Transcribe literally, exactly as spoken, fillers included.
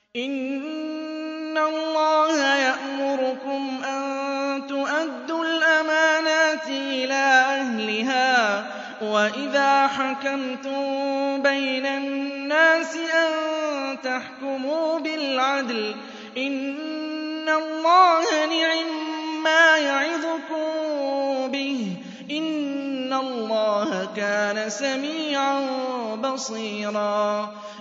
إِنَّ اللَّهَ يَأْمُرُكُمْ أَن تُؤَدُّوا الْأَمَانَاتِ إِلَىٰ أَهْلِهَا وَإِذَا حَكَمْتُم بَيْنَ النَّاسِ أَن تَحْكُمُوا بِالْعَدْلِ ۚ إِنَّ اللَّهَ نِعِمَّا يَعِظُكُم بِهِ ۗ إِنَّ اللَّهَ كَانَ سَمِيعًا بَصِيرًا